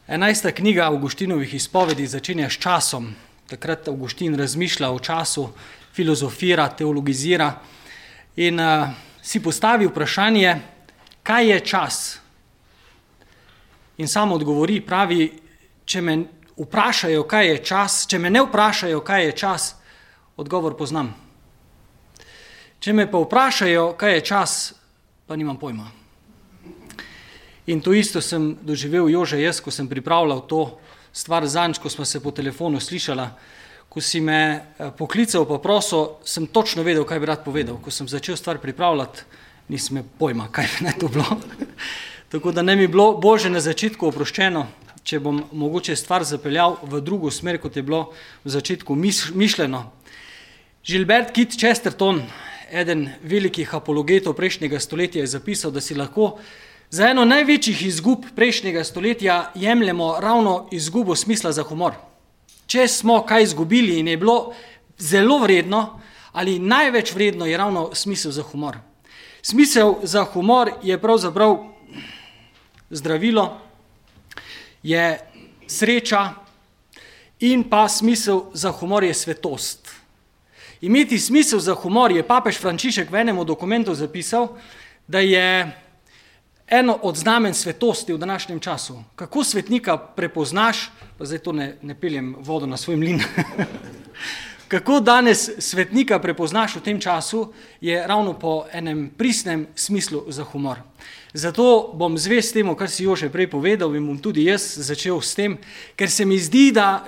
11. knjiga Avgustinovih izpovedi začenja s časom. Takrat Avgustin razmišlja o času, filozofira, teologizira in si postavi vprašanje, kaj je čas. In sam odgovori, pravi, če me vprašajo, kaj je čas, če me ne vprašajo, kaj je čas, odgovor poznam. Če me pa vprašajo, kaj je čas, pa nimam pojma. In to isto sem doživel Jože jaz, ko sem pripravljal to stvar zanj, ko smo se po telefonu slišala. Ko si me poklical pa prosil, sem točno vedel, kaj bi rad povedal. Ko sem začel stvar pripravljati, nisem imel pojma, kaj bi naj to bilo. Tako da ne mi bilo Bože na začetku oproščeno, če bom mogoče stvar zapeljal v drugo smer, kot je bilo v začetku mišljeno. Gilbert Keith Chesterton, eden velikih apologetov prejšnjega stoletja, je zapisal, da si lahko za eno največjih izgub prejšnjega stoletja jemljemo ravno izgubo smisla za humor. Če smo kaj izgubili in je bilo zelo vredno ali največ vredno, je ravno smisel za humor. Smisel za humor je pravzaprav zdravilo, je sreča in pa smisel za humor je svetost. Imeti smisel za humor je papež Frančišek v enem od dokumentov zapisal, da je eno od znamen svetosti v današnjem času. Kako svetnika prepoznaš, pa zdaj to ne peljem vodo na svoj mlin, kako danes svetnika prepoznaš v tem času, je ravno po enem pristnem smislu za humor. Zato bom zvest temu, kar si Jože prej povedal, in bom tudi jaz začel s tem, ker se mi zdi, da,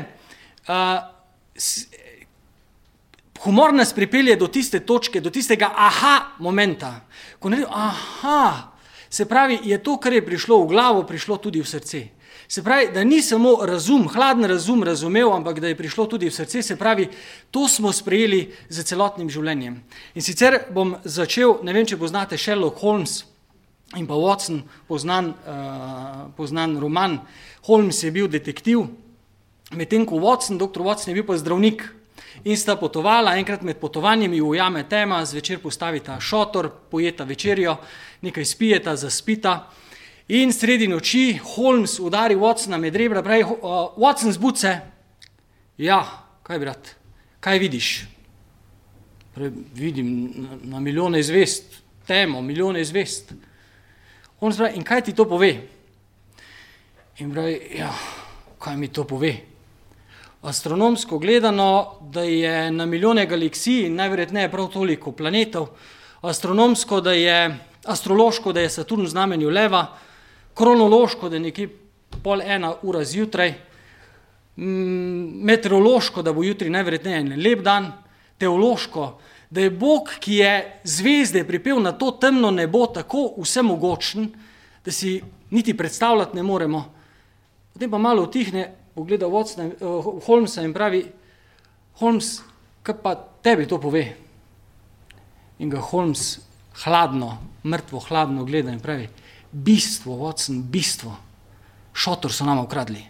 humor nas pripelje do tiste točke, do tistega aha momenta, ko ne se pravi, je to, kar je prišlo v glavo, prišlo tudi v srce. Se pravi, da ni samo razum, hladen razum razumel, ampak da je prišlo tudi v srce, se pravi, to smo sprejeli za celotnim življenjem. In sicer bom začel, ne vem, če poznate Sherlock Holmes in pa Watson, poznan roman. Holmes je bil detektiv, medtem ko dr. Watson je bil pa zdravnik. In sta potovala, enkrat med potovanjem ju ujame tema, zvečer postavita šotor, pojeta večerjo, nekaj spijeta, zaspita in sredi noči Holmes udari Watsona med rebra, pravi, Watson, zbud se. Ja, kaj brat, kaj vidiš? Pravi, vidim na milijone zvezd, temo, milijone zvezd. Holmes pravi, in kaj ti to pove? In pravi, ja, kaj mi to pove? Astronomsko gledano, da je na milijone galaksij in najverjetneje prav toliko planetov, astrološko, da je Saturn v znamenju leva, kronološko, da je nekje 12:30 zjutraj, meteorološko, da bo jutri najverjetneje en lep dan, teološko, da je Bog, ki je zvezde pripel na to temno nebo, tako vsemogočen, da si niti predstavljati ne moremo. Potem pa malo utihne, pogleda Holmesa in pravi, Holmes, kaj pa tebi to pove? In ga Holmes hladno, mrtvo hladno gleda in pravi, bistvo, Watson, bistvo, šotor so nama ukradli.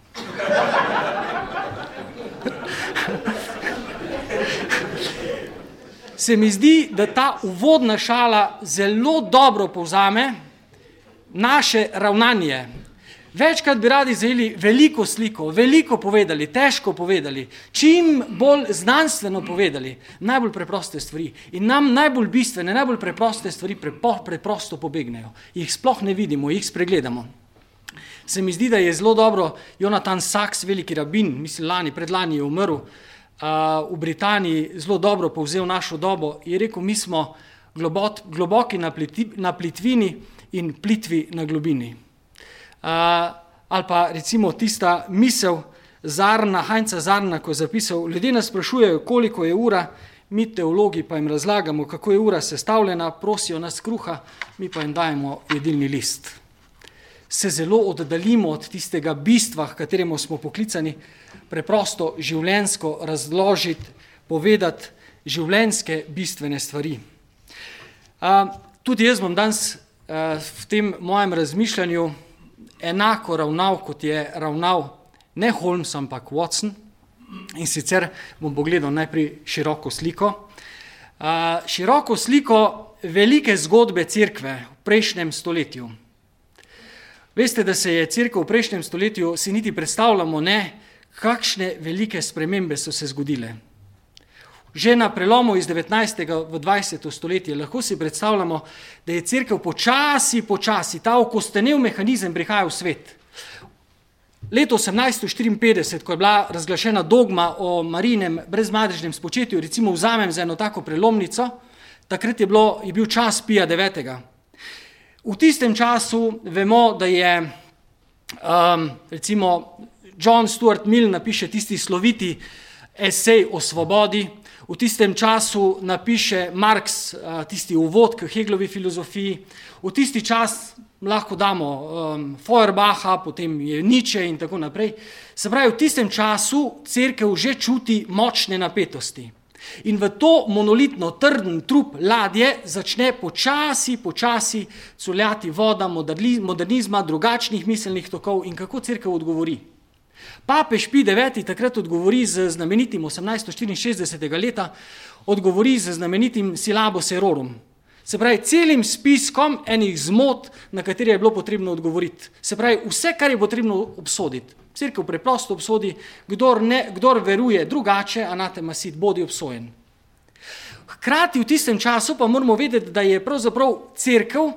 Se mi zdi, da ta uvodna šala zelo dobro povzame naše ravnanje. Večkrat bi radi zajeli veliko sliko, veliko povedali, težko povedali, čim bolj znanstveno povedali, najbolj preproste stvari. In nam najbolj bistvene, najbolj preproste stvari preprosto pobegnejo. Jih sploh ne vidimo, jih spregledamo. Se mi zdi, da je zelo dobro Jonathan Sacks, veliki rabin, mislim predlani je umrl, v Britaniji zelo dobro povzel našo dobo, je rekel, mi smo globoki na plitvini in plitvi na globini. Ali pa recimo tista misel Heinza Zarna, ko je zapisal, ljudje nas sprašujejo, koliko je ura, mi teologi pa jim razlagamo, kako je ura sestavljena, prosijo nas kruha, mi pa jim dajemo jedilni list. Se zelo oddaljimo od tistega bistva, h kateremu smo poklicani, preprosto življenjsko razložiti, povedati življenjske bistvene stvari. Tudi jaz bom danes v tem mojem razmišljanju enako ravnal, kot je ravnal ne Holmes, ampak Watson. In sicer bom pogledal najprej široko sliko. Široko sliko velike zgodbe cerkve v prejšnjem stoletju. Veste, da se je cerkev v prejšnjem stoletju, si niti predstavljamo ne, kakšne velike spremembe so se zgodile. Že na prelomu iz 19. v 20. stoletje lahko si predstavljamo, da je cerkev počasi, ta okostenel mehanizem prihaja v svet. Leto 1854, ko je bila razglašena dogma o Marijinem brezmadežnem spočetju, recimo vzamem za eno tako prelomnico, takrat je bil čas Pija IX. V tistem času vemo, da je recimo John Stuart Mill napiše tisti sloviti esej o svobodi, v tistem času napiše Marx tisti uvod k Heglovi filozofiji, v tisti čas lahko damo Feuerbacha, potem je Nietzsche in tako naprej. Se pravi, v tistem času cerkev že čuti močne napetosti. In v to monolitno trden trup ladje začne počasi culjati voda modernizma, drugačnih miselnih tokov in kako cerkev odgovori. Papež Pij IX takrat odgovori z znamenitim 1864. leta, odgovori z znamenitim Syllabus Errorum. Se pravi, celim spiskom enih zmot, na katere je bilo potrebno odgovoriti. Se pravi, vse, kar je potrebno obsoditi. Cerkev preprosto obsodi, kdor veruje drugače, anatema sit, bodi obsojen. Hkrati v tistem času pa moramo vedeti, da je pravzaprav cerkev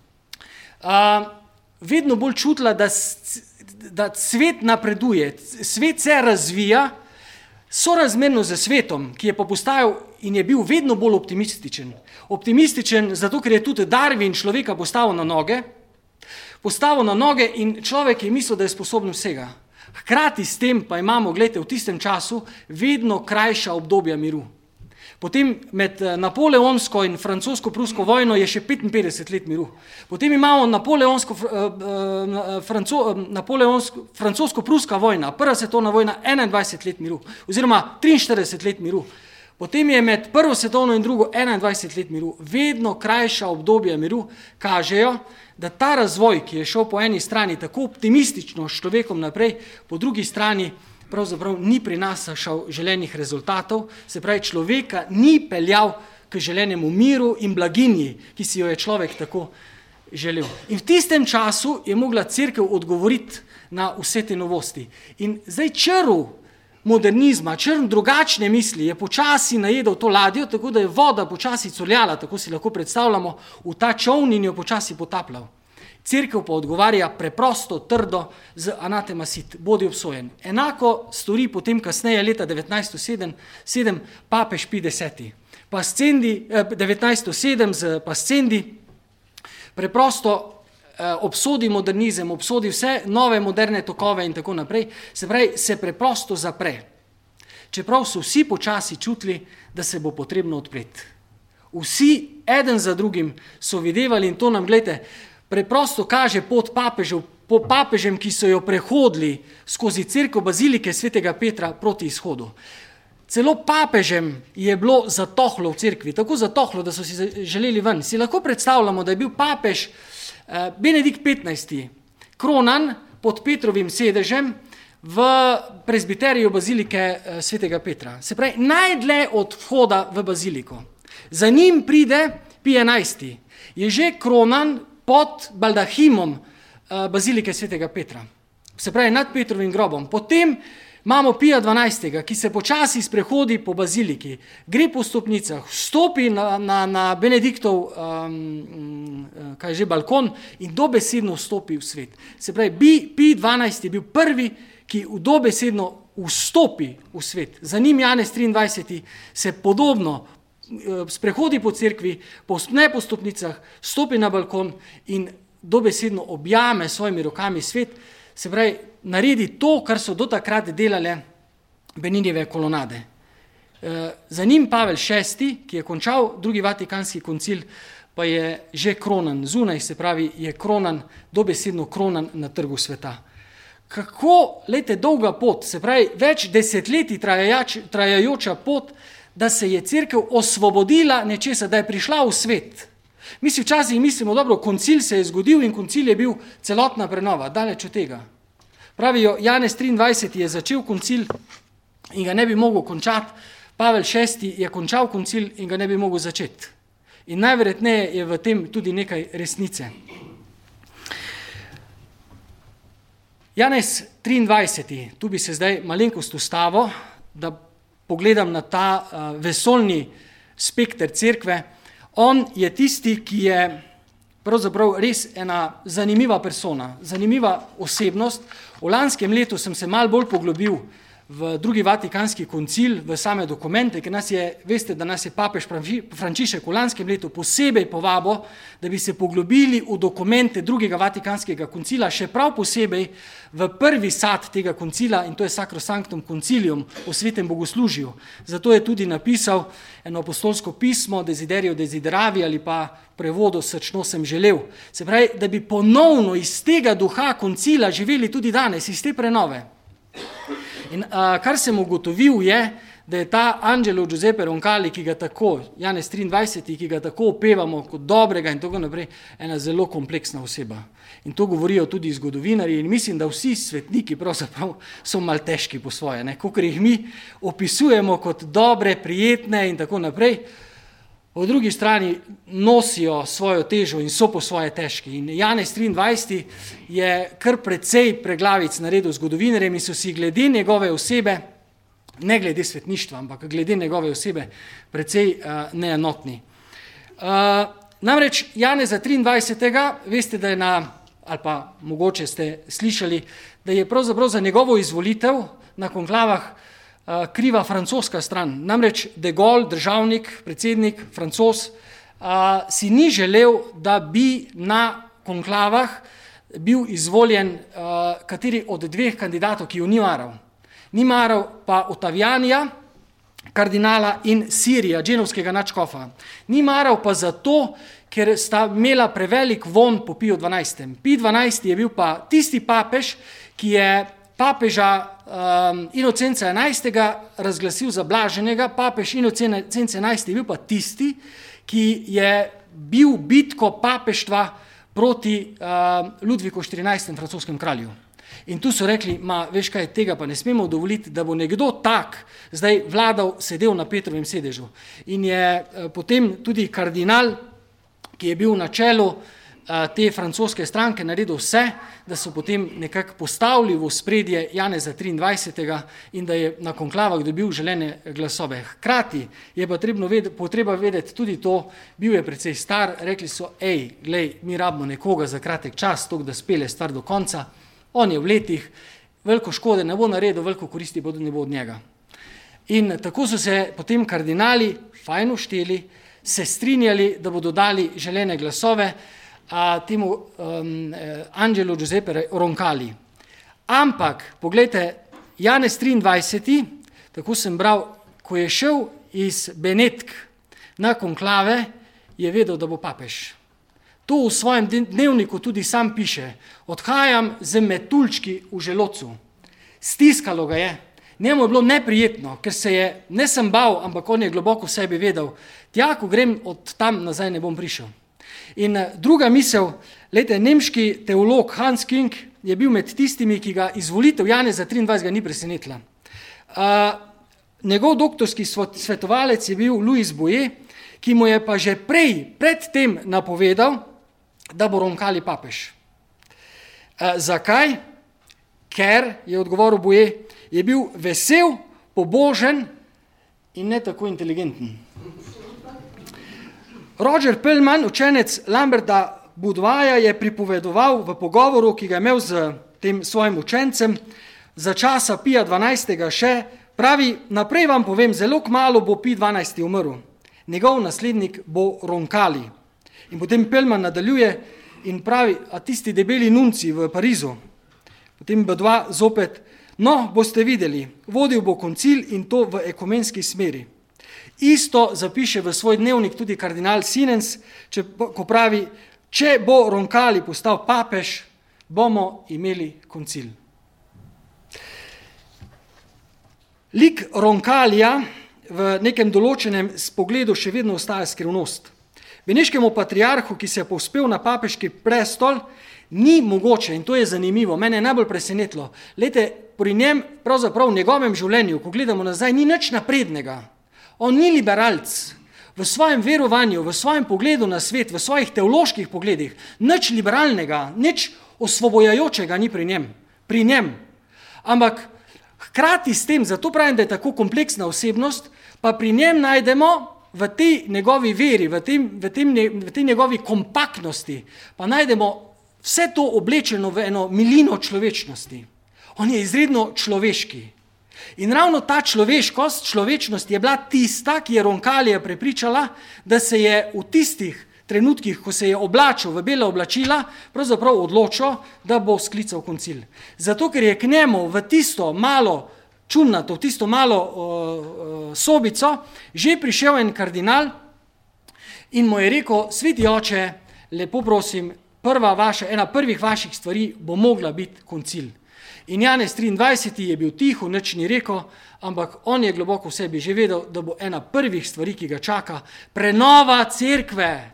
vedno bolj čutila, da svet napreduje, svet se razvija, sorazmerno z svetom, ki je pa postajal in je bil vedno bolj optimističen. Optimističen zato, ker je tudi Darwin človeka postavil na noge in človek je mislil, da je sposoben vsega. Hkrati s tem pa imamo, gledajte, v tistem času vedno krajša obdobja miru. Potem med napoleonsko in francosko-prusko vojno je še 55 let miru. Potem imamo francosko-pruska vojna, prva svetovna vojna, 21 let miru, oziroma 43 let miru. Potem je med prvo svetovno in drugo 21 let miru. Vedno krajša obdobja miru kažejo, da ta razvoj, ki je šel po eni strani tako optimistično s človekom naprej, po drugi strani pravzaprav ni prinašal želenih rezultatov, se pravi, človeka ni peljal k želenemu miru in blaginji, ki si jo je človek tako želel. In v tistem času je mogla cerkev odgovoriti na vse te novosti. In zdaj črv modernizma, črv drugačne misli je počasi najedel to ladjo, tako da je voda počasi curljala, tako si lahko predstavljamo, v ta čoln in jo počasi potapljal. Cerkev pa odgovarja preprosto, trdo z anatema sit, bodi obsojen. Enako stori potem kasneje leta 1907 papež Pij X. 1907 z Pascendi preprosto obsodi modernizem, obsodi vse nove moderne tokove in tako naprej, se pravi, se preprosto zapre. Čeprav so vsi počasi čutili, da se bo potrebno odpreti. Vsi, eden za drugim, so videvali in to nam, gledajte, preprosto kaže pot papežev, po papežem, ki so jo prehodili skozi cerkev bazilike svetega Petra proti izhodu. Celo papežem je bilo zatohlo v cerkvi, tako zatohlo, da so si želeli ven. Si lahko predstavljamo, da je bil papež Benedikt XV kronan pod Petrovim sedežem v prezbiteriju bazilike svetega Petra. Se pravi, najdlje od vhoda v baziliko. Za njim pride Pij XI. Je že kronan pod baldahimom bazilike svetega Petra. Se pravi, nad Petrovim grobom. Potem imamo Pija XII, ki se počasi sprehodi po baziliki, gre po stopnicah, vstopi na Benediktov balkon in dobesedno vstopi v svet. Se pravi, Pij XII je bil prvi, ki dobesedno vstopi v svet. Za njim Janez 23. se podobno sprehodi po cerkvi, povzpne po stopnicah, stopi na balkon in dobesedno objame svojimi rokami svet, se pravi, naredi to, kar so do takrat delale Beninjeve kolonade. Za njim Pavel VI., ki je končal drugi vatikanski koncil, pa je že kronan zunaj, se pravi, je kronan, dobesedno kronan na trgu sveta. Kako, lejte, dolga pot, se pravi, več desetletij trajajoča pot, da se je cerkev osvobodila nečesa, da je prišla v svet. Mi si včasih mislimo, dobro, koncil se je zgodil in koncil je bil celotna prenova, daleč od tega. Pravijo, Janez 23. je začel koncil in ga ne bi mogel končati, Pavel VI. Je končal koncil in ga ne bi mogel začeti. In najverjetneje je v tem tudi nekaj resnice. Janez 23. Tu bi se zdaj malenkost ustavil, da pogledam na ta vesoljni spekter cerkve. On je tisti, ki je pravzaprav res ena zanimiva persona, zanimiva osebnost. V lanskem letu sem se malo bolj poglobil v drugi Vatikanski koncil, v same dokumente, ker veste, da nas je papež Frančišek v lanskem letu posebej povabil, da bi se poglobili v dokumente drugega Vatikanskega koncila, še prav posebej v prvi sad tega koncila, in to je Sacrosanctum Concilium o svetem bogoslužju. Zato je tudi napisal eno apostolsko pismo Desiderio Desideravi ali pa prevodu Srčno sem želel. Se pravi, da bi ponovno iz tega duha koncila živeli tudi danes, iz te prenove. In kar sem ugotovil je, da je ta Angelo Giuseppe Roncalli, ki ga tako, Janez 23, ki ga tako opevamo kot dobrega in tako naprej, ena zelo kompleksna oseba. In to govorijo tudi zgodovinarji in mislim, da vsi svetniki pravzaprav so mal težki po svoje, kakor jih mi opisujemo kot dobre, prijetne in tako naprej. Po drugi strani nosijo svojo težo in so po svoje težki. In Janez 23 je kar precej preglavic naredil zgodovinarjem in so si glede njegove osebe, ne glede svetništva, ampak glede njegove osebe, precej neenotni. Namreč Janeza 23. veste, da je ali pa mogoče ste slišali, da je pravzaprav za njegovo izvolitev na konklavah kriva francoska stran. Namreč de Gaulle, državnik, predsednik, Francoz, si ni želel, da bi na konklavah bil izvoljen kateri od dveh kandidatov, ki jo ni maral. Ni maral pa Ottavianija, kardinala, in Sirija, dženovskega nadškofa. Ni maral pa zato, ker sta imela prevelik von po Piju 12. Pij 12. je bil pa tisti papež, ki je papeža Inocenca 11. razglasil za blaženega. Papež Inocenc 11. je bil pa tisti, ki je bil bitko papeštva proti Ludviku 14. francoskem kralju. In tu so rekli, veš kaj, tega pa ne smemo dovoliti, da bo nekdo tak zdaj vladal, sedel na Petrovem sedežu. In je potem tudi kardinal, ki je bil na čelu te francoske stranke, naredil vse, da so potem nekako postavili v ospredje Janeza 23. in da je na konklavah dobil želene glasove. Hkrati je pa potreba vedeti tudi to, bil je precej star, rekli so, glej, mi rabimo nekoga za kratek čas, toliko da spelje stvar do konca. On je v letih, veliko škode ne bo naredil, veliko koristi pa ne bo od njega. In tako so se potem kardinali fajn ušteli, se strinjali, da bodo dali želene glasove temu Angelo Giuseppe Roncalli. Ampak, poglejte, Janez 23, tako sem bral, ko je šel iz Benetk na konklave, je vedel, da bo papež. To v svojem dnevniku tudi sam piše. Odhajam z metuljčki v želodcu. Stiskalo ga je. Njemu je bilo neprijetno, ker se je ne sem bal, ampak on je globoko v sebi vedel, tja, ko grem od tam nazaj, ne bom prišel. In druga misel, nemški teolog Hans Küng je bil med tistimi, ki ga izvolitev Janeza 23. ni presenetila. Njegov doktorski svetovalec je bil Louis Bouyer, ki mu je pa že predtem napovedal, da bo Roncalli papež. Zakaj? Ker, je odgovoril Bouyer, je bil vesel, pobožen in ne tako inteligenten. Roger Pellman, učenec Lamberta Boudoirja, je pripovedoval v pogovoru, ki ga je imel z tem svojim učencem, za časa Pija 12. še, pravi, naprej vam povem, zelo kmalu bo Pij 12. umrl. Njegov naslednik bo Roncalli. In potem Pellman nadaljuje in pravi, a tisti debeli nunci v Parizu. Potem Boudoir zopet, no, boste videli, vodil bo koncil in to v ekumenski smeri. Isto zapiše v svoj dnevnik tudi kardinal Sinens, ko pravi, če bo Roncalli postal papež, bomo imeli koncil. Lik Roncallija v nekem določenem pogledu še vedno ostaja skrivnost. Beneškemu patriarhu, ki se je povzpel na papeški prestol, ni mogoče, in to je zanimivo, mene je najbolj presenetilo. Glejte, pri njem, pravzaprav v njegovem življenju, ko gledamo nazaj, ni nič naprednega. On ni liberalc. V svojem verovanju, v svojem pogledu na svet, v svojih teoloških pogledih, nič liberalnega, nič osvobojajočega ni pri njem. pri njem. Ampak hkrati s tem, zato pravim, da je tako kompleksna osebnost, pa pri njem najdemo v tej njegovi veri, v tej njegovi kompaktnosti, pa najdemo vse to oblečeno v eno milino človečnosti. On je izredno človeški. In ravno ta človeškost, človečnost je bila tista, ki je Roncalija prepričala, da se je v tistih trenutkih, ko se je oblačil v bela oblačila, pravzaprav odločil, da bo sklical koncil. Zato, ker je k njemu v tisto malo čumnato, v tisto malo sobico, že prišel en kardinal in mu je rekel, sveti oče, lepo prosim, ena prvih vaših stvari bo mogla biti koncil. In Janez 23. je bil tiho, nič ni rekel, ampak on je globoko v sebi že vedel, da bo ena prvih stvari, ki ga čaka, prenova cerkve.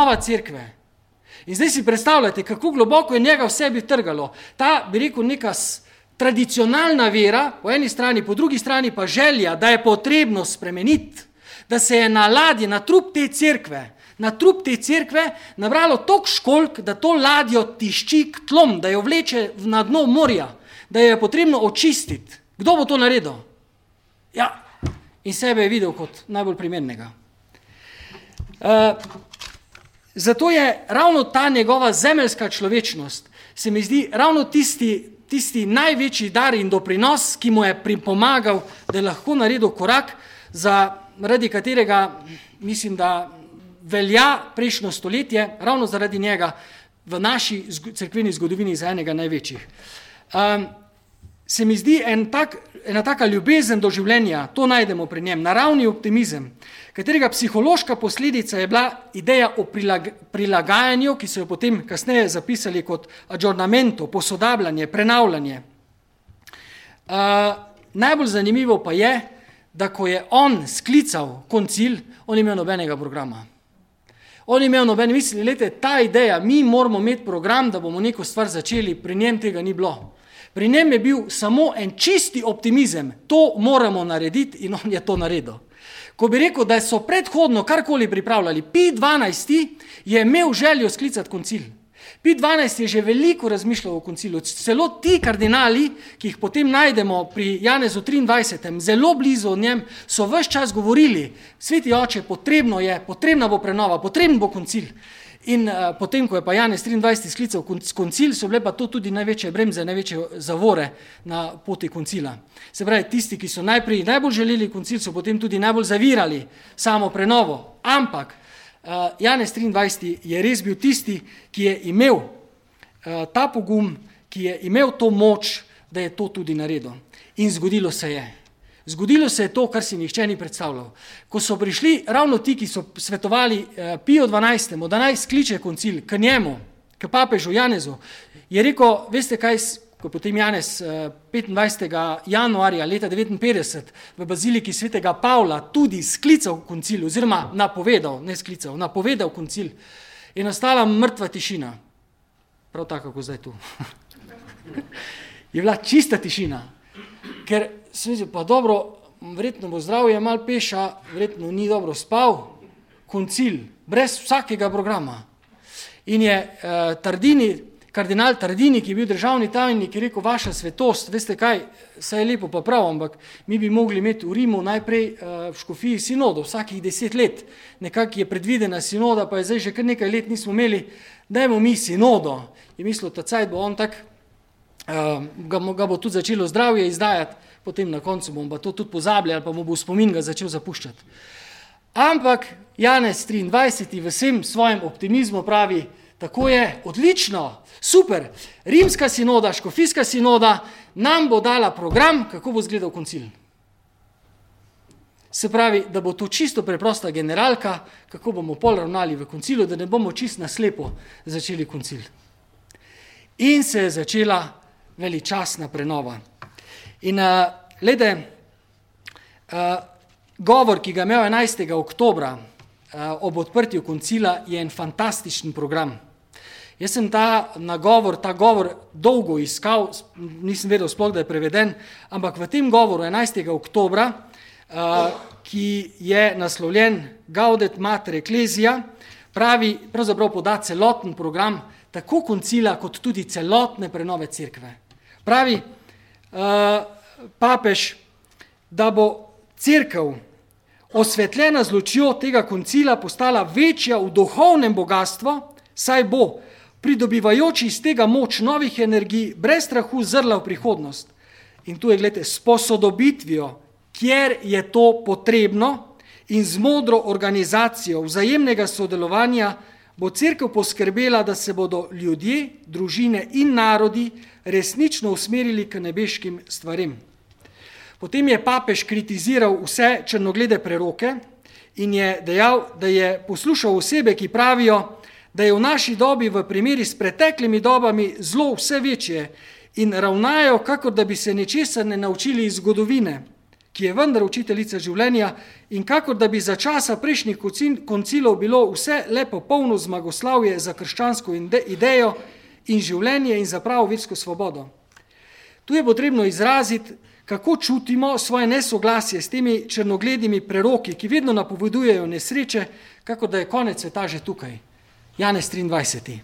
In zdaj si predstavljate, kako globoko je njega v sebi trgalo. Ta, bi rekel, neka tradicionalna vera, po eni strani, po drugi strani pa želja, da je potrebno spremeniti, da se je na ladji, na trup te cerkve nabralo toliko školjk, da to ladjo tišči k tlom, da jo vleče na dno morja, da jo je potrebno očistiti. Kdo bo to naredil? Ja, in sebe je videl kot najbolj primernega. Zato je ravno ta njegova zemeljska človečnost, se mi zdi ravno tisti največji dar in doprinos, ki mu je pripomagal, da je lahko naredil korak, zaradi katerega mislim, da velja prejšnjo stoletje, ravno zaradi njega v naši cerkveni zgodovini za enega največjih. Se mi zdi ena taka ljubezen do življenja, to najdemo pri njem, naravni optimizem, katerega psihološka posledica je bila ideja o prilagajanju, ki so jo potem kasneje zapisali kot aggiornamento, posodabljanje, prenavljanje. Najbolj zanimivo pa je, da ko je on sklical koncil, on imel nobenega programa. On imel nobene misli, ta ideja, mi moramo imeti program, da bomo neko stvar začeli, pri njem tega ni bilo. Pri njem je bil samo en čisti optimizem, to moramo narediti in on je to naredil. Ko bi rekel, da so predhodno karkoli pripravljali, Pij XII. Je imel željo sklicati koncil. Pij XII. Je že veliko razmišljal o koncilu. Celo ti kardinali, ki jih potem najdemo pri Janezu 23., zelo blizu od njem, so ves čas govorili, sveti oče, potrebna bo prenova, potreben bo koncil. In potem, ko je pa Janez 23. sklical koncil, so bile pa to tudi največje bremze, največje zavore na poti koncila. Se pravi, tisti, ki so najprej najbolj želeli koncil, so potem tudi najbolj zavirali samo prenovo. Ampak Janez 23. je res bil tisti, ki je imel ta pogum, ki je imel to moč, da je to tudi naredil. In zgodilo se je. Zgodilo se je to, kar si nihče ni predstavljal. Ko so prišli ravno ti, ki so svetovali Piju XII., da naj skliče koncil k njemu, k papežu Janezu, je rekel, veste kaj, ko potem Janez 25. januarja leta 1959 v baziliki svetega Pavla tudi sklical koncil, oziroma napovedal koncil, je nastala mrtva tišina. Prav tako, kako zdaj tu. Je bila čista tišina, ker sem mislil, pa dobro, verjetno bo zdravje malo peša, verjetno ni dobro spal, koncil, brez vsakega programa. In je kardinal Tardini, ki je bil državni tajnik, je rekel, vaša svetost, veste kaj, saj je lepo pa prav, ampak mi bi mogli imeti v Rimu najprej v škofiji sinodo, vsakih 10 let. Nekako je predvidena sinoda, pa je zdaj že kar nekaj let nismo imeli, dajmo mi sinodo. Je mislil, ta cajt bo on tak, ga bo tudi začelo zdravje izdajati, potem na koncu bomo pa to tudi pozabili ali pa mu bo spomin ga začel zapuščati. Ampak Janez 23. v vsem svojem optimizmu pravi, tako je, odlično, super, rimska sinoda, škofijska sinoda nam bo dala program, kako bo izgledal koncil. Se pravi, da bo to čisto preprosta generalka, kako bomo pol ravnali v koncilu, da ne bomo čisto naslepo začeli koncil. In se je začela veličastna prenova. In govor, ki ga imel 11. oktobra ob odprtju koncila, je en fantastičen program. Jaz sem ta govor dolgo iskal, nisem vedel sploh, da je preveden, ampak v tem govoru 11. oktobra, ki je naslovljen Gaudet Mater Ecclesia, pravzaprav poda celoten program tako koncila, kot tudi celotne prenove cerkve. Pravi papež, da bo cerkev osvetljena z lučjo tega koncila postala večja v duhovnem bogastvu, saj bo, pridobivajoč iz tega moč novih energij, brez strahu zrla v prihodnost. In tu je, gledajte, s posodobitvijo, kjer je to potrebno in z modro organizacijo vzajemnega sodelovanja bo cerkev poskrbela, da se bodo ljudje, družine in narodi resnično usmerili k nebeškim stvarem. Potem je papež kritiziral vse črnoglede preroke in je dejal, da je poslušal osebe, ki pravijo, da je v naši dobi v primeri s preteklimi dobami zlo vse večje in ravnajo, kakor da bi se nečesa ne naučili iz zgodovine, ki je vendar učiteljica življenja, in kakor da bi za časa prejšnjih koncilov bilo vse le popolno zmagoslavje za krščansko idejo in življenje in za pravo versko svobodo. Tu je potrebno izraziti, kako čutimo svoje nesoglasje s temi črnogledimi preroki, ki vedno napovedujejo nesreče, kako da je konec sveta že tukaj. Janez 23.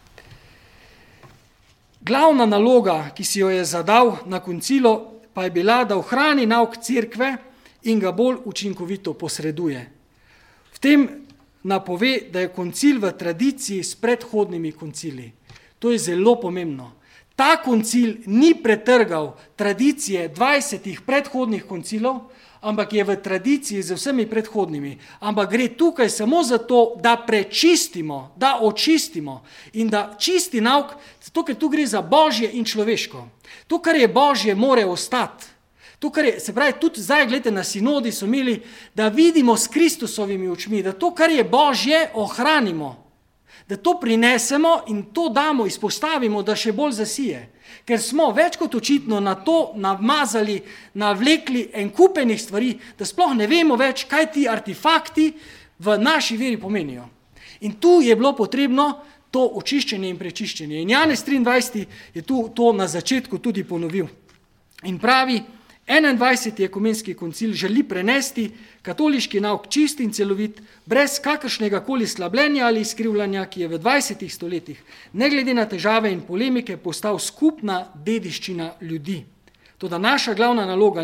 Glavna naloga, ki si jo je zadal na koncilu, pa je bila, da ohrani nauk cerkve in ga bolj učinkovito posreduje. V tem napove, da je koncil v tradiciji s predhodnimi koncili. To je zelo pomembno. Ta koncil ni pretrgal tradicije 20 predhodnih koncilov, ampak je v tradiciji z vsemi predhodnimi. Ampak gre tukaj samo za to, da prečistimo, da očistimo in da čisti nauk, zato ker tu gre za božje in človeško. To, kar je božje, more ostati. To, kar je, se pravi, tudi zdaj, gledajte, na sinodi so imeli, da vidimo s Kristusovimi očmi, da to, kar je božje, ohranimo. Da to prinesemo in to damo, izpostavimo, da še bolj zasije. Ker smo več kot očitno na to namazali, navlekli en kupenih stvari, da sploh ne vemo več, kaj ti artefakti v naši veri pomenijo. In tu je bilo potrebno to očiščenje in prečiščenje. In Janez 23 je tu to na začetku tudi ponovil. In pravi, 21. ekumenski koncil želi prenesti katoliški nauk čist in celovit, brez kakršnega koli slabljenja ali izkrivljanja, ki je v 20. stoletjih, ne glede na težave in polemike, postal skupna dediščina ljudi. Toda naša glavna naloga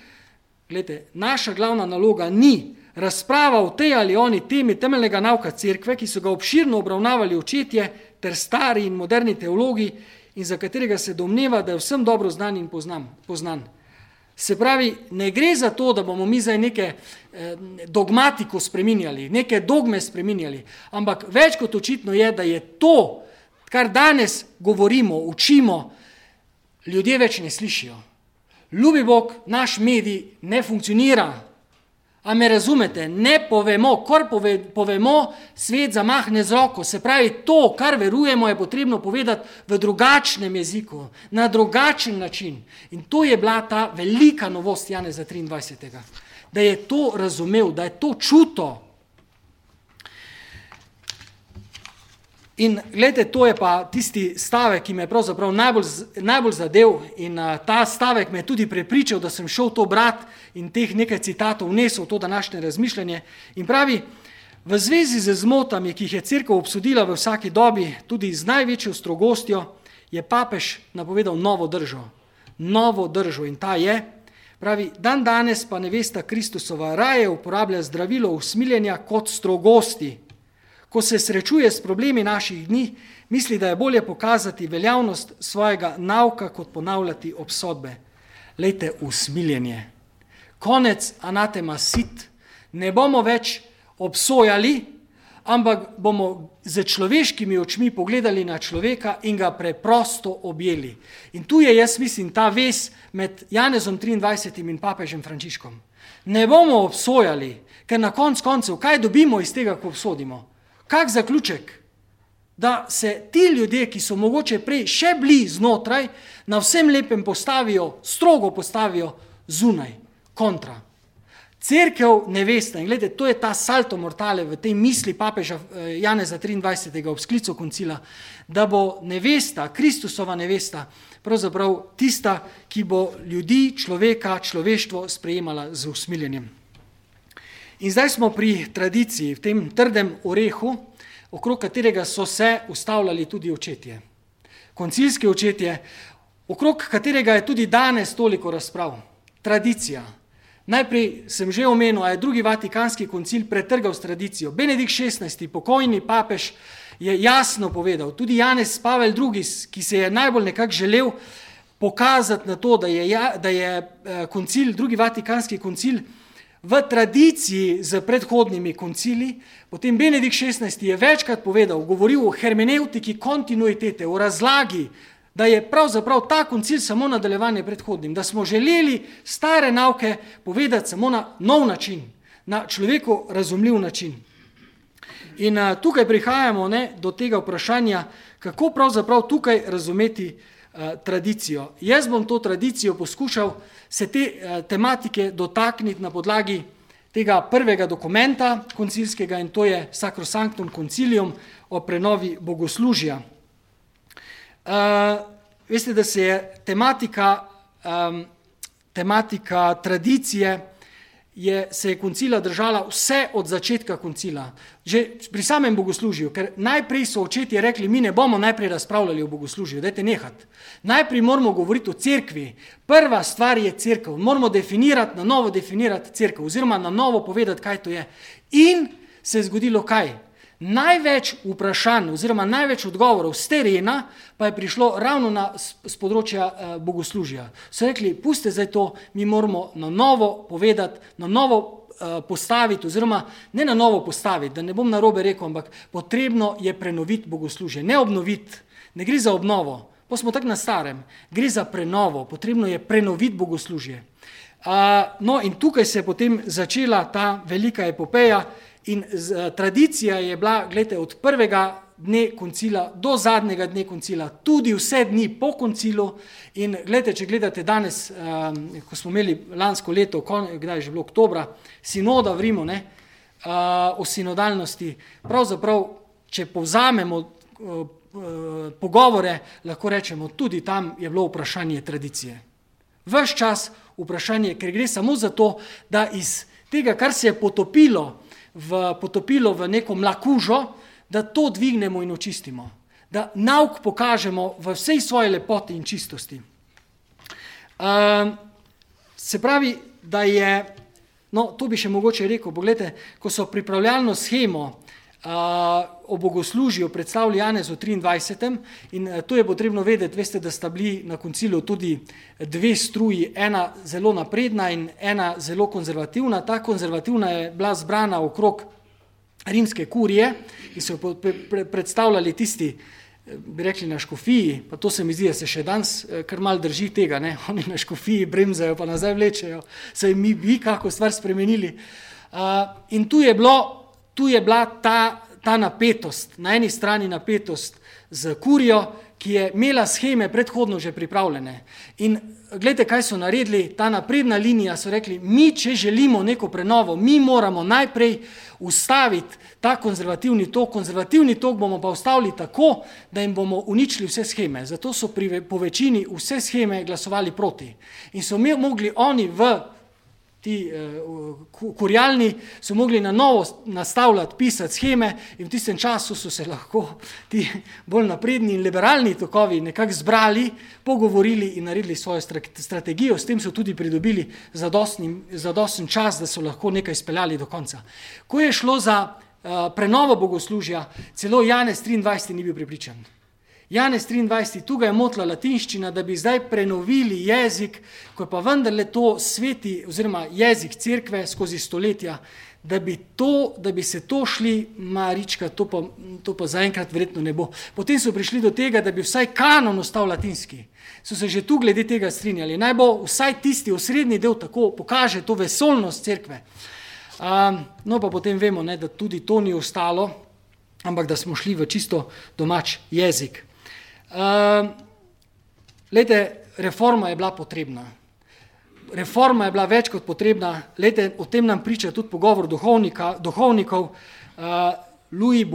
ni razprava o tej ali oni temi temeljnega nauka cerkve, ki so ga obširno obravnavali očetje ter stari in moderni teologi in za katerega se domneva, da je vsem dobro znan in poznan. Se pravi, ne gre za to, da bomo mi zdaj neke dogmatiko spreminjali, neke dogme spreminjali, ampak več kot očitno je, da je to, kar danes govorimo, učimo, ljudje več ne slišijo. Ljubi Bog, naš medij ne funkcionira. A me razumete? Ne povemo, kar povemo, svet zamahne z roko. Se pravi, to, kar verujemo, je potrebno povedati v drugačnem jeziku, na drugačen način. In to je bila ta velika novost Janeza 23. Da je to razumel, da je to čuto. In gledajte, to je pa tisti stavek, ki me je pravzaprav najbolj zadev in ta stavek me je tudi prepričal, da sem šel to brat in teh nekaj citatov vnesel v to današnje razmišljanje. In pravi, v zvezi z zmotami, ki jih je cerkev obsodila v vsaki dobi, tudi z največjo strogostjo, je papež napovedal novo držo in ta je, pravi, dan danes pa nevesta Kristusova raje uporablja zdravilo usmiljenja kot strogosti. Ko se srečuje s problemi naših dni, misli, da je bolje pokazati veljavnost svojega nauka, kot ponavljati obsodbe. Lejte, usmiljenje. Konec anatema sit. Ne bomo več obsojali, ampak bomo z človeškimi očmi pogledali na človeka in ga preprosto objeli. In tu je, jaz mislim, ta vez med Janezom 23. in papežem Frančiškom. Ne bomo obsojali, ker na koncu, kaj dobimo iz tega, ko obsodimo? Kak zaključek? Da se ti ljudje, ki so mogoče prej še bili znotraj, na vsem lepem strogo postavijo zunaj, kontra. Cerkev nevesta, in gledajte, to je ta salto mortale v tej misli papeža Janeza 23. ob sklicu koncila, da bo nevesta, Kristusova nevesta, pravzaprav tista, ki bo ljudi, človeka, človeštvo sprejemala z usmiljenjem. In zdaj smo pri tradiciji, v tem trdem orehu, okrog katerega so se ustavljali tudi očetje. Koncilski očetje, okrog katerega je tudi danes toliko razprav. Tradicija. Najprej sem že omenil, a je drugi Vatikanski koncil pretrgal s tradicijo. Benedikt XVI, pokojni papež, je jasno povedal, tudi Janez Pavel II, ki se je najbolj nekako želel pokazati na to, da je koncil, drugi Vatikanski koncil v tradiciji z predhodnimi koncili. Potem Benedikt XVI je večkrat povedal, govoril o hermeneutiki kontinuitete, o razlagi, da je pravzaprav ta koncil samo nadaljevanje predhodnim, da smo želeli stare nauke povedati samo na nov način, na človeku razumljiv način. In tukaj prihajamo do tega vprašanja, kako pravzaprav tukaj razumeti tradicijo. Jaz bom to tradicijo poskušal se te tematike dotakniti na podlagi tega prvega dokumenta koncilskega, in to je Sacrosanctum Concilium o prenovi bogoslužja. Veste, da se je tematika tradicije se je koncila držala vse od začetka koncila. Že pri samem bogoslužju, ker najprej so očetje rekli, mi ne bomo najprej razpravljali o bogoslužju, dajte nehati. Najprej moramo govoriti o cerkvi. Prva stvar je cerkev. Moramo na novo definirati cerkev, oziroma na novo povedati, kaj to je. In se je zgodilo kaj? Največ vprašanj oziroma največ odgovorov z terena pa je prišlo ravno z področja bogoslužja. So rekli, puste zdaj to, mi moramo na novo povedati, na novo postaviti, oziroma ne na novo postaviti, da ne bom narobe rekel, ampak potrebno je prenoviti bogoslužje, ne obnoviti, ne gre za obnovo, pa smo tako na starem, gre za prenovo, potrebno je prenoviti bogoslužje. No in tukaj se je potem začela ta velika epopeja. In tradicija je bila, gledajte, od prvega dne koncila do zadnjega dne koncila, tudi vse dni po koncilu. In gledajte, če gledate danes, ko smo imeli lansko leto, kdaj je že bilo, oktobra, sinoda v Rimu, o sinodalnosti, pravzaprav, če povzamemo pogovore, lahko rečemo, tudi tam je bilo vprašanje tradicije. Ves čas vprašanje, ker gre samo za to, da iz tega, kar se je potopilo v neko mlakužo, da to dvignemo in očistimo, da nauk pokažemo v vsej svoje lepoti in čistosti. Se pravi, da je, to bi še mogoče rekel, pogledajte, ko so pripravljalno shemo o bogoslužju predstavili Janezu 23. In to je potrebno vedeti, veste, da sta bili na koncilu tudi dve struji, ena zelo napredna in ena zelo konzervativna. Ta konzervativna je bila zbrana okrog rimske kurije, ki so predstavljali tisti, bi rekli, na škofiji, pa to se mi zdi, da se še danes kar mal drži tega, oni na škofiji bremzajo, pa nazaj vlečejo, se mi bi kako stvar spremenili. In tu je bila ta napetost, na eni strani napetost z kurijo, ki je imela sheme predhodno že pripravljene. In gledajte, kaj so naredili, ta napredna linija, so rekli, mi, če želimo neko prenovo, mi moramo najprej ustaviti ta konzervativni tok bomo pa ustavili tako, da jim bomo uničili vse sheme. Zato so po večini vse sheme glasovali proti. In so mogli oni ti kurjalni so mogli na novo nastavljati, pisati sheme, in v tistem času so se lahko ti bolj napredni in liberalni tokovi nekako zbrali, pogovorili in naredili svojo strategijo, s tem so tudi pridobili zadosten čas, da so lahko nekaj speljali do konca. Ko je šlo za prenovo bogoslužja, celo Janez 23. ni bil prepričan. Janez 23. tu ga je motila latinščina, da bi zdaj prenovili jezik, ko je pa vendarle to sveti oziroma jezik cerkve skozi stoletja, da bi se to šli, Marička, to pa zaenkrat verjetno ne bo. Potem so prišli do tega, da bi vsaj kanon ostal latinski. So se že tu glede tega strinjali. Naj bo vsaj tisti osrednji del tako pokaže to vesolnost cerkve. No pa potem vemo, da tudi to ni ostalo, ampak da smo šli v čisto domač jezik. Reforma je bila potrebna. Reforma je bila več kot potrebna. O tem nam priča tudi pogovor duhovnikov. Louis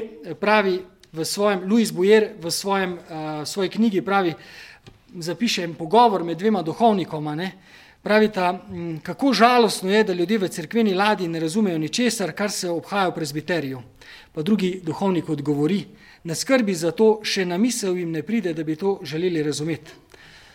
Boyer v svoji knjigi pravi, zapiše pogovor med dvema duhovnikoma, pravita, kako žalostno je, da ljudje v cerkveni ladji ne razumejo ničesar, kar se obhaja v prezbiteriju. Pa drugi duhovnik odgovori, na skrbi za to še na misel jim ne pride, da bi to želeli razumeti.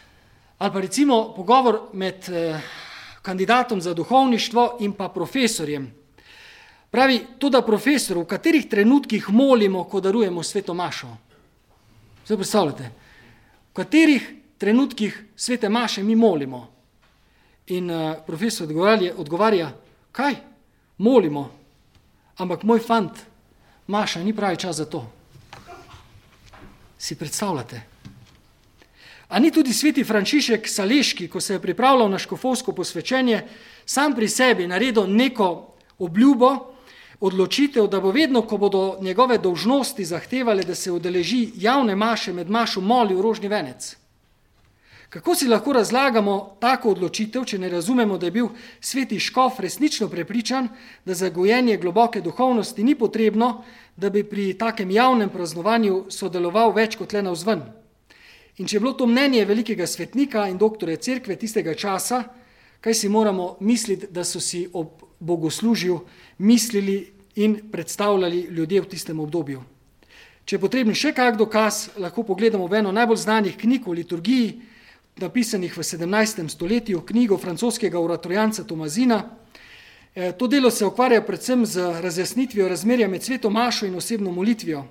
Ali pa recimo pogovor med kandidatom za duhovništvo in pa profesorjem. Pravi, tudi profesor, v katerih trenutkih molimo, ko darujemo sveto mašo. Zdaj predstavljate, v katerih trenutkih svete maše mi molimo. In profesor odgovarja, kaj? Molimo, ampak moj fant, maša ni pravi čas za to. Si predstavljate? A ni tudi sveti Frančišek Saleški, ko se je pripravljal na škofovsko posvečenje, sam pri sebi naredil neko obljubo, odločitev, da bo vedno, ko bodo njegove dolžnosti zahtevali, da se udeleži javne maše, med mašo molil rožni venec. Kako si lahko razlagamo tako odločitev, če ne razumemo, da je bil sveti škof resnično prepričan, da za gojenje globoke duhovnosti ni potrebno, da bi pri takem javnem praznovanju sodeloval več kot le navzven. In če je bilo to mnenje velikega svetnika in doktorja cerkve tistega časa, kaj si moramo misliti, da so si ob bogoslužju mislili in predstavljali ljudje v tistem obdobju. Če je potreben še kak dokaz, lahko pogledamo v eno najbolj znanih knjig o liturgiji, napisanih v 17. stoletju, knjigo francoskega oratorijanca Tomazina. To delo se ukvarja predvsem z razjasnitvijo razmerja med sveto mašo in osebno molitvijo.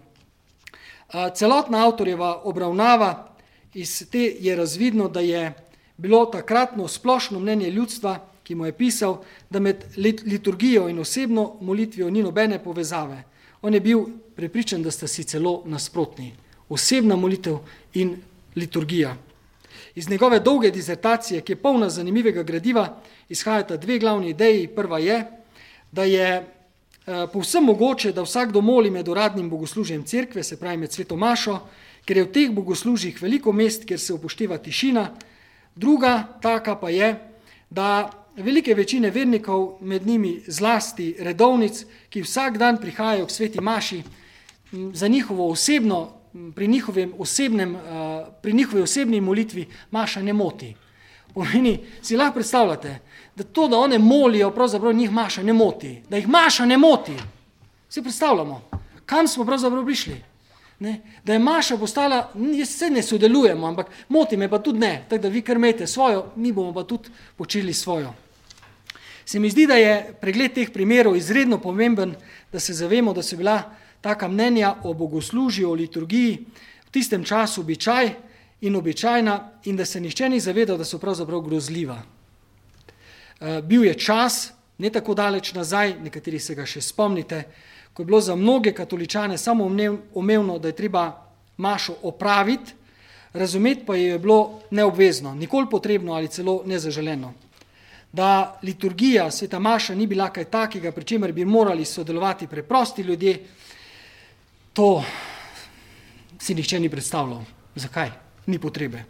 Celotna avtorjeva obravnava iz te je razvidno, da je bilo takratno splošno mnenje ljudstva, ki mu je pisal, da med liturgijo in osebno molitvijo ni nobene povezave. On je bil prepričan, da sta si celo nasprotni. Osebna molitev in liturgija. Iz njegove dolge disertacije, ki je polna zanimivega gradiva, izhajata dve glavni ideji. Prva je, da je povsem mogoče, da vsakdo moli med uradnim bogoslužjem cerkve, se pravi med sveto mašo, ker je v teh bogoslužjih veliko mest, kjer se upošteva tišina. Druga taka pa je, da velike večine vernikov, med njimi zlasti redovnic, ki vsak dan prihajajo k sveti maši, za njihovo osebno, pri njihovi osebni molitvi maša ne moti. Pomeni, si lahko predstavljate, da to, da one molijo, pravzaprav njih maša ne moti. Da jih maša ne moti. Si predstavljamo, kam smo pravzaprav prišli. Ne? Da je maša postala, jaz se ne sodelujemo, ampak moti me pa tudi ne. Tako da vi kar imejte svojo, mi bomo pa tudi počeli svojo. Se mi zdi, da je pregled teh primerov izredno pomemben, da se zavemo, da so bila taka mnenja o bogoslužju, o liturgiji v tistem času običaj in običajna in da se nihče ni zavedal, da so pravzaprav grozljiva. Bil je čas, ne tako daleč nazaj, nekateri se ga še spomnite, ko je bilo za mnoge katoličane samo umevno, da je treba mašo opraviti, razumeti pa je bilo neobvezno, nikoli potrebno ali celo nezaželeno. Da liturgija, sveta maša ni bila kaj takega, pri čemer bi morali sodelovati preprosti ljudje, to si nihče ni predstavljal. Zakaj? Ni potrebe.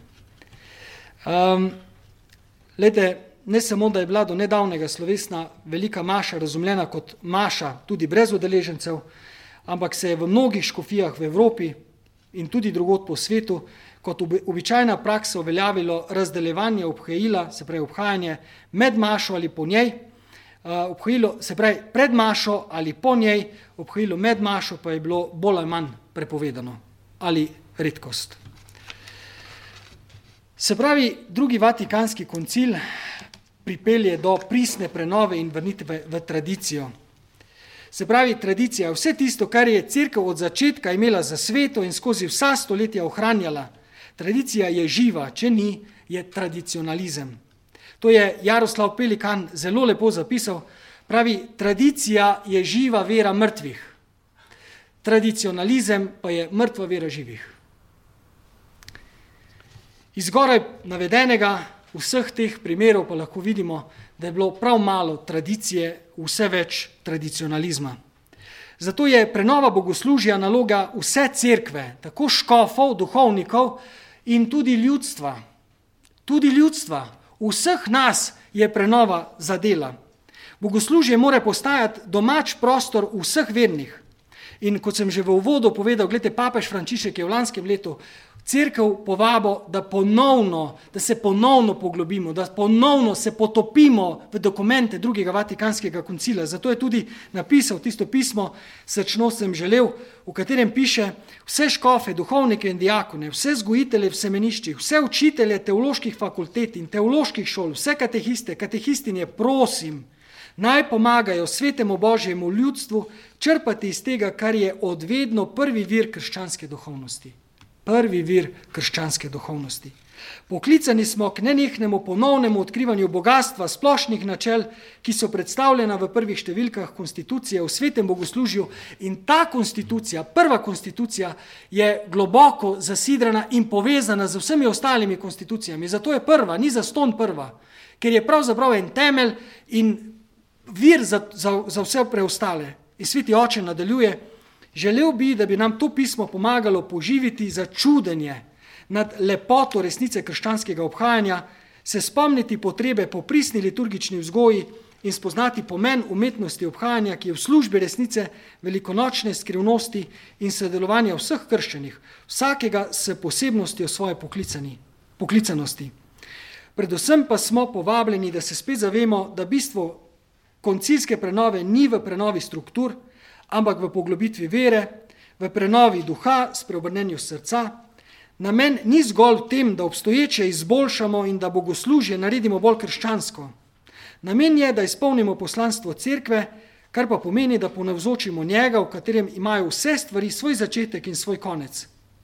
Ne samo, da je bila do nedavnega slovesna velika maša razumljena kot maša tudi brez udeležencev, ampak se je v mnogih škofijah v Evropi in tudi drugod po svetu kot običajna praksa uveljavilo razdeljevanje obhajila, se pravi obhajanje med mašo ali po njej, obhajilo, se pravi pred mašo ali po njej, obhajilo med mašo pa je bilo bolj ali manj prepovedano ali redkost. Se pravi, drugi Vatikanski koncil pripelje do pristne prenove in vrnitve v tradicijo. Se pravi, tradicija, vse tisto, kar je cerkev od začetka imela za sveto in skozi vsa stoletja ohranjala. Tradicija je živa, če ni, je tradicionalizem. To je Jaroslav Pelikan zelo lepo zapisal. Pravi, tradicija je živa vera mrtvih. Tradicionalizem pa je mrtva vera živih. Iz zgoraj navedenega vseh teh primerov pa lahko vidimo, da je bilo prav malo tradicije, vse več tradicionalizma. Zato je prenova bogoslužja naloga vse cerkve, tako škofov, duhovnikov in tudi ljudstva. Tudi ljudstva, vseh nas je prenova zadela. Bogoslužje mora postajati domač prostor vseh vernih. In kot sem že v uvodu povedal, gledajte, papež Frančišek je v lanskem letu Cerkev povabo, da se ponovno poglobimo, da ponovno se potopimo v dokumente drugega Vatikanskega koncila. Zato je tudi napisal tisto pismo Srčno sem želel, v katerem piše: vse škofe, duhovnike in diakone, vse vzgojitelje v semeniščih, vse učitelje teoloških fakultet in teoloških šol, vse katehiste, katehistinje, prosim, naj pomagajo svetemu Božjemu ljudstvu črpati iz tega, kar je odvedno prvi vir krščanske duhovnosti. Prvi vir krščanske duhovnosti. Poklicani smo k nenehnemu ponovnemu odkrivanju bogatstva splošnih načel, ki so predstavljena v prvih številkah konstitucije v svetem bogoslužju, in ta konstitucija, prva konstitucija, je globoko zasidrana in povezana z vsemi ostalimi konstitucijami. Zato je prva, ni zastonj prva, ker je pravzaprav en temelj in vir za vse preostale. In Sveti Oče nadaljuje: želel bi, da bi nam to pismo pomagalo poživiti začudenje nad lepoto resnice krščanskega obhajanja, se spomniti potrebe po pristni liturgični vzgoji in spoznati pomen umetnosti obhajanja, ki je v službi resnice, velikonočne skrivnosti in sodelovanja vseh krščanih, vsakega s posebnostjo svoje poklicanosti. Predvsem pa smo povabljeni, da se spet zavemo, da bistvo koncilske prenove ni v prenovi struktur, ampak v poglobitvi vere, v prenovi duha s preobrnenjem srca. Namen ni zgolj v tem, da obstoječe izboljšamo in da bogoslužje naredimo bolj krščansko. Namen je, da izpolnimo poslanstvo cerkve, kar pa pomeni, da ponavzočimo njega, v katerem imajo vse stvari svoj začetek in svoj konec.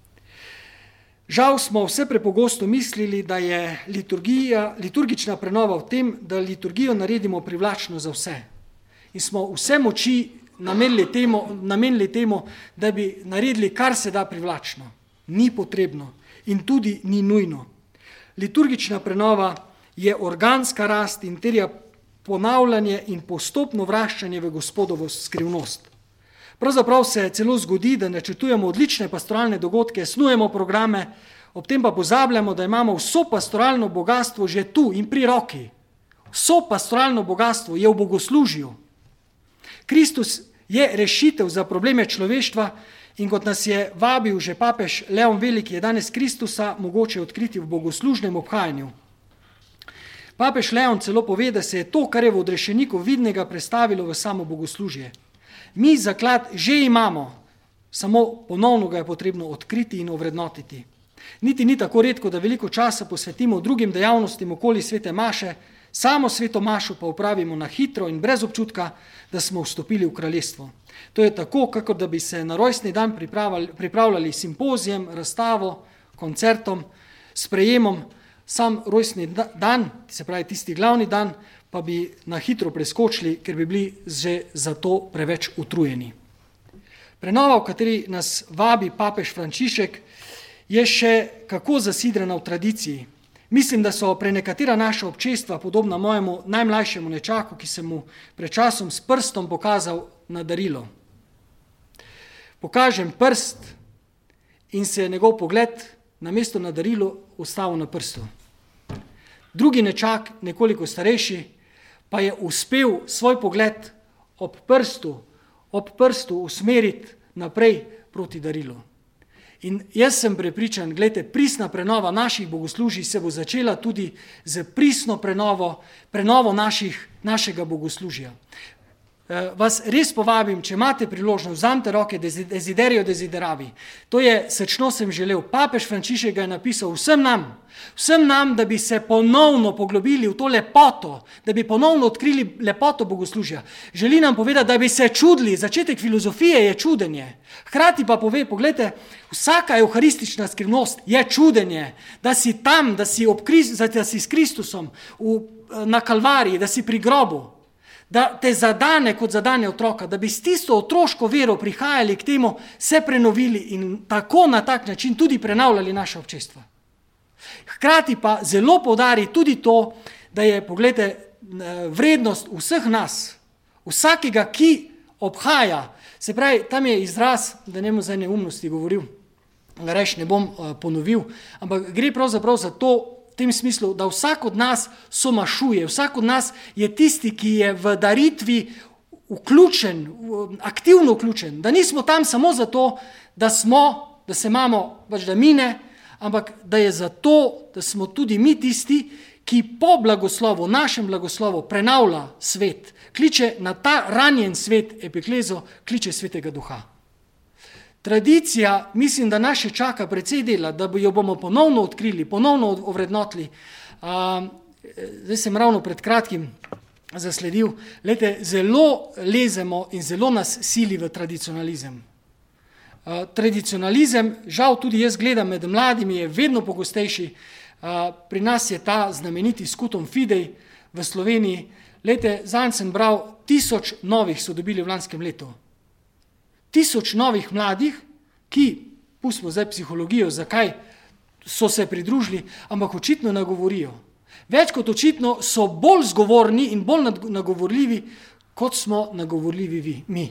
Žal smo vse prepogosto mislili, da je liturgična prenova v tem, da liturgijo naredimo privlačno za vse. In smo vse moči namenili temu, da bi naredili, kar se da privlačno. Ni potrebno in tudi ni nujno. Liturgična prenova je organska rast in terja ponavljanje in postopno vraščanje v Gospodovo skrivnost. Pravzaprav se celo zgodi, da načrtujemo odlične pastoralne dogodke, snujemo programe, ob tem pa pozabljamo, da imamo vso pastoralno bogatstvo že tu in pri roki. Vso pastoralno bogatstvo je v bogoslužju. Kristus je rešitev za probleme človeštva in kot nas je vabil že papež Leon Veliki, je danes Kristusa mogoče odkriti v bogoslužnem obhajanju. Papež Leon celo pove, da se je to, kar je v odrešeniku vidnega, prestavilo v samo bogoslužje. Mi zaklad že imamo, samo ponovno ga je potrebno odkriti in ovrednotiti. Niti ni tako redko, da veliko časa posvetimo drugim dejavnostim okoli svete maše, samo sveto mašo pa upravimo na hitro in brez občutka, da smo vstopili v kraljestvo. To je tako, kakor da bi se na rojstni dan pripravljali simpozijem, razstavo, koncertom, sprejemom, sam rojstni dan, se pravi tisti glavni dan, pa bi na hitro preskočili, ker bi bili že za to preveč utrujeni. Prenova, v kateri nas vabi papež Frančišek, je še kako zasidrana v tradiciji. Mislim, da so prenekatera naša občestva podobna mojemu najmlajšemu nečaku, ki sem mu pred časom s prstom pokazal na darilo. Pokažem prst in se je njegov pogled namesto na darilu ustavil na prstu. Drugi nečak, nekoliko starejši, pa je uspel svoj pogled ob prstu usmeriti naprej proti darilu. In jaz sem prepričan, gledajte, pristna prenova naših bogoslužij se bo začela tudi z pristno prenovo našega bogoslužja. Vas res povabim, če imate priložnost, vzamite roke Desiderio Desideravi. To je Srčno sem želel. Papež Frančišek ga je napisal vsem nam, da bi se ponovno poglobili v to lepoto, da bi ponovno odkrili lepoto bogoslužja. Želi nam povedati, da bi se čudili. Začetek filozofije je čudenje. Hkrati pa pove, pogledajte, vsaka euharistična skrivnost je čudenje, da si tam, da si s Kristusom na Kalvariji, da si pri grobu, da te zadane kot zadane otroka, da bi s tisto otroško vero prihajali k temu, se prenovili in tako na tak način tudi prenavljali naše občestva. Hkrati pa zelo poudari tudi to, da je, pogledajte, vrednost vseh nas, vsakega, ki obhaja, se pravi, tam je izraz, da ne bom zdaj neumnosti govoril, reč ne bom ponovil, ampak gre pravzaprav za to, v tem smislu, da vsak od nas somašuje, vsak od nas je tisti, ki je v daritvi vključen, aktivno vključen, da nismo tam samo zato, da se imamo, da mine, ampak da je zato, da smo tudi mi tisti, ki po blagoslovu, našem blagoslovu prenavlja svet, kliče na ta ranjen svet, epiklezo, kliče Svetega Duha. Tradicija, mislim, da nas še čaka precej dela, da jo bomo ponovno odkrili, ponovno ovrednotili. Zdaj sem ravno pred kratkim zasledil, zelo lezemo in zelo nas sili v tradicionalizem. Tradicionalizem, žal tudi jaz gledam med mladimi, je vedno pogostejši. Pri nas je ta znameniti Scutum Fidei v Sloveniji. Zanj sem bral, 1000 novih so dobili v lanskem letu. 1000 novih mladih, ki, pustimo zdaj psihologijo, zakaj so se pridružili, ampak očitno nagovorijo. Več kot očitno so bolj zgovorni in bolj nagovorljivi, kot smo nagovorljivi mi.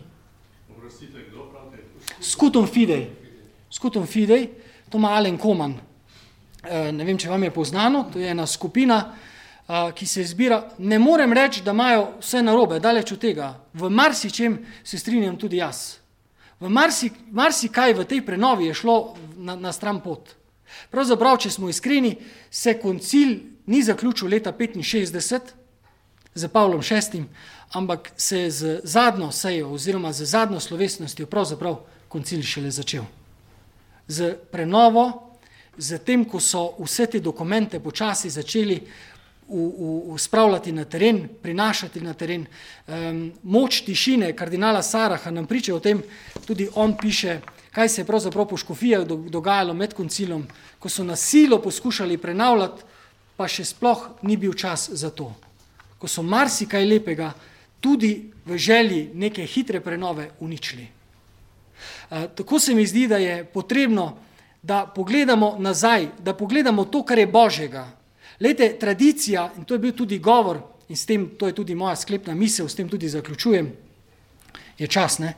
Scutum Fidei. Scutum Fidei, to ima Alen Koman. Ne vem, če vam je poznano, to je ena skupina, ki se zbira. Ne morem reči, da imajo vse narobe, daleč od tega. V marsičem se strinjam tudi jaz. V marsikaj v tej prenovi je šlo na stran pot. Pravzaprav, če smo iskreni, se koncil ni zaključil leta 65 z Pavlom VI, ampak se je z zadnjo sejo oziroma z zadnjo slovesnostjo pravzaprav koncil šele začel. Z prenovo, z tem, ko so vse te dokumente počasi začeli spravljati na teren, prinašati na teren. Moč tišine kardinala Saraha nam priča o tem, tudi on piše, kaj se je pravzaprav po škofijah dogajalo med koncilom, ko so na silo poskušali prenavljati, pa še sploh ni bil čas za to. Ko so marsikaj lepega tudi v želji neke hitre prenove uničili. Tako se mi zdi, da je potrebno, da pogledamo nazaj, da pogledamo to, kar je Božjega. Tradicija, in to je bil tudi govor, in s tem, to je tudi moja sklepna misel, s tem tudi zaključujem, je čas, ne?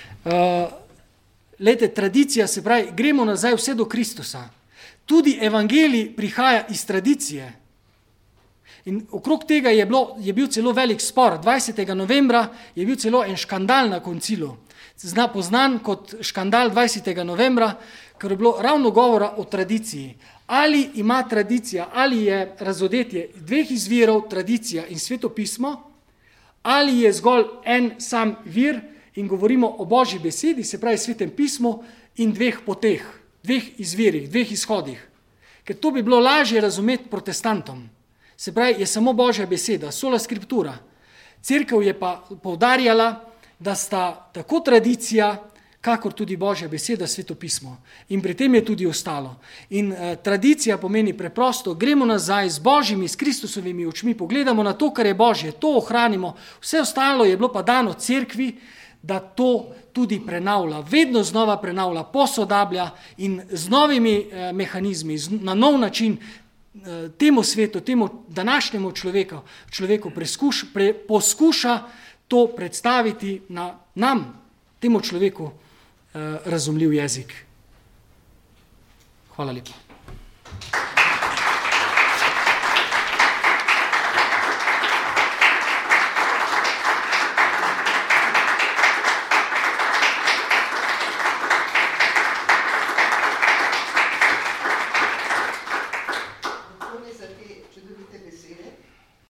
Tradicija, se pravi, gremo nazaj vse do Kristusa. Tudi evangelij prihaja iz tradicije. In okrog tega je bil celo velik spor. 20. novembra je bil celo en škandal na koncilu. Poznan kot škandal 20. novembra, ker je bilo ravno govora o tradiciji. Ali ima tradicija, ali je razodetje dveh izvirov, tradicija in svetopismo, ali je zgolj en sam vir in govorimo o Božji besedi, se pravi svetem pismu, in dveh poteh, dveh izvirih, dveh izhodih. Ker to bi bilo lažje razumeti protestantom. Se pravi, je samo Božja beseda, sola scriptura. Cerkev je pa poudarjala, da sta tako tradicija, kakor tudi Božja beseda, svetopismo. In pri tem je tudi ostalo. In tradicija pomeni preprosto, gremo nazaj z Božjimi, s Kristusovimi očmi, pogledamo na to, kar je Božje, to ohranimo. Vse ostalo je bilo pa dano cerkvi, da to tudi prenavlja, vedno znova prenavlja, posodablja in z novimi mehanizmi, na nov način temu svetu, temu današnjemu človeku poskuša to predstaviti na nam, temu človeku, razumljiv jezik. Hvala lepa.